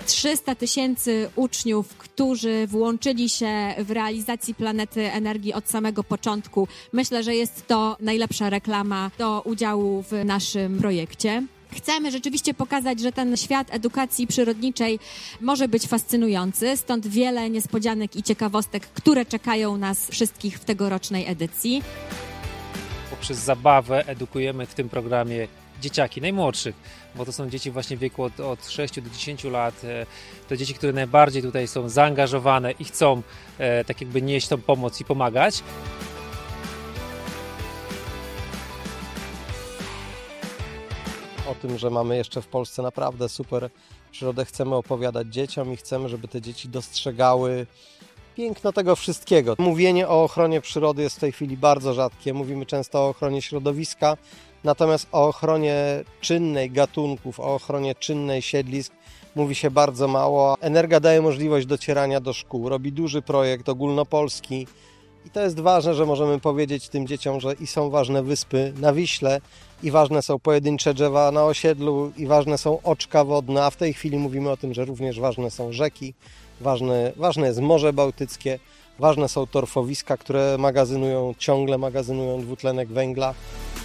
300 000 uczniów, którzy włączyli się w realizacji Planety Energii od samego początku. Myślę, że jest to najlepsza reklama do udziału w naszym projekcie. Chcemy rzeczywiście pokazać, że ten świat edukacji przyrodniczej może być fascynujący, stąd wiele niespodzianek i ciekawostek, które czekają nas wszystkich w tegorocznej edycji. Poprzez zabawę edukujemy w tym programie dzieciaki najmłodszych, bo to są dzieci właśnie w wieku od 6 do 10 lat. To dzieci, które najbardziej tutaj są zaangażowane i chcą tak jakby nieść tą pomoc i pomagać. O tym, że mamy jeszcze w Polsce naprawdę super przyrodę, chcemy opowiadać dzieciom i chcemy, żeby te dzieci dostrzegały piękno tego wszystkiego. Mówienie o ochronie przyrody jest w tej chwili bardzo rzadkie. Mówimy często o ochronie środowiska, natomiast o ochronie czynnej gatunków, o ochronie czynnej siedlisk mówi się bardzo mało. Energa daje możliwość docierania do szkół, robi duży projekt ogólnopolski i to jest ważne, że możemy powiedzieć tym dzieciom, że i są ważne wyspy na Wiśle, i ważne są pojedyncze drzewa na osiedlu, i ważne są oczka wodne, a w tej chwili mówimy o tym, że również ważne są rzeki, ważne jest Morze Bałtyckie, ważne są torfowiska, które ciągle magazynują dwutlenek węgla.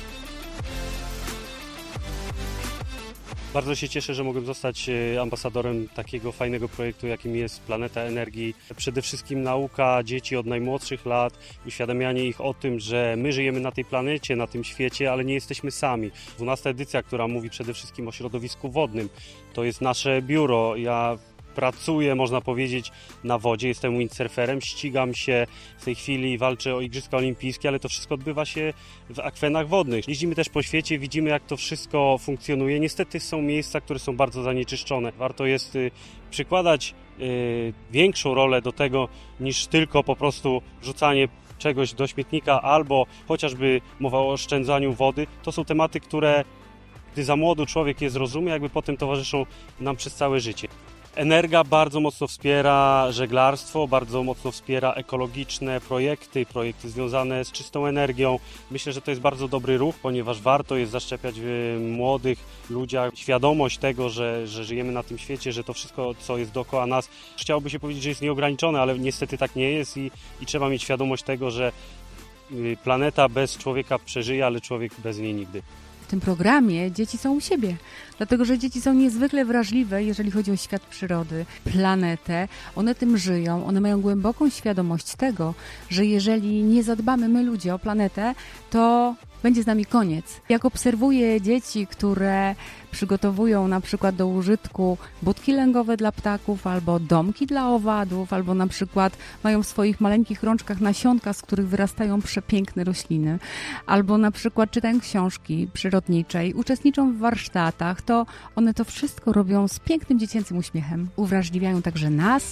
Bardzo się cieszę, że mogłem zostać ambasadorem takiego fajnego projektu, jakim jest Planeta Energii. Przede wszystkim nauka dzieci od najmłodszych lat, uświadamianie ich o tym, że my żyjemy na tej planecie, na tym świecie, ale nie jesteśmy sami. 12. edycja, która mówi przede wszystkim o środowisku wodnym, to jest nasze biuro. Ja pracuję, można powiedzieć, na wodzie, jestem windsurferem, ścigam się w tej chwili, walczę o Igrzyska Olimpijskie, ale to wszystko odbywa się w akwenach wodnych. Jeździmy też po świecie, widzimy, jak to wszystko funkcjonuje. Niestety są miejsca, które są bardzo zanieczyszczone. Warto jest przykładać większą rolę do tego, niż tylko po prostu wrzucanie czegoś do śmietnika albo chociażby mowa o oszczędzaniu wody. To są tematy, które gdy za młody człowiek je zrozumie, jakby potem towarzyszą nam przez całe życie. Energa bardzo mocno wspiera żeglarstwo, bardzo mocno wspiera ekologiczne projekty związane z czystą energią. Myślę, że to jest bardzo dobry ruch, ponieważ warto jest zaszczepiać w młodych ludziach świadomość tego, że żyjemy na tym świecie, że to wszystko, co jest dookoła nas, chciałoby się powiedzieć, że jest nieograniczone, ale niestety tak nie jest i trzeba mieć świadomość tego, że planeta bez człowieka przeżyje, ale człowiek bez niej nigdy. W tym programie dzieci są u siebie, dlatego że dzieci są niezwykle wrażliwe, jeżeli chodzi o świat przyrody, planetę. One tym żyją, one mają głęboką świadomość tego, że jeżeli nie zadbamy my ludzie o planetę, to będzie z nami koniec. Jak obserwuję dzieci, które przygotowują na przykład do użytku budki lęgowe dla ptaków, albo domki dla owadów, albo na przykład mają w swoich maleńkich rączkach nasionka, z których wyrastają przepiękne rośliny, albo na przykład czytają książki przyrodnicze i uczestniczą w warsztatach, to one to wszystko robią z pięknym dziecięcym uśmiechem. Uwrażliwiają także nas.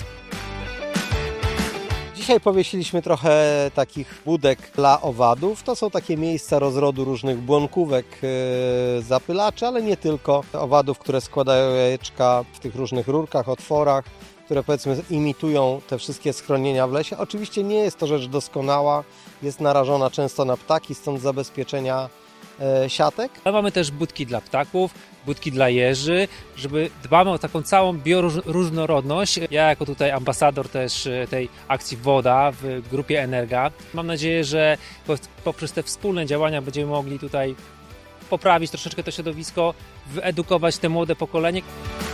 Dzisiaj powiesiliśmy trochę takich budek dla owadów. To są takie miejsca rozrodu różnych błonkówek, zapylaczy, ale nie tylko. Owadów, które składają jajeczka w tych różnych rurkach, otworach, które powiedzmy imitują te wszystkie schronienia w lesie. Oczywiście nie jest to rzecz doskonała, jest narażona często na ptaki, stąd zabezpieczenia siatek. Mamy też budki dla ptaków, budki dla jeży, żeby dbamy o taką całą bioróżnorodność. Ja jako tutaj ambasador też tej akcji Woda w grupie Energa. Mam nadzieję, że poprzez te wspólne działania będziemy mogli tutaj poprawić troszeczkę to środowisko, wyedukować te młode pokolenie.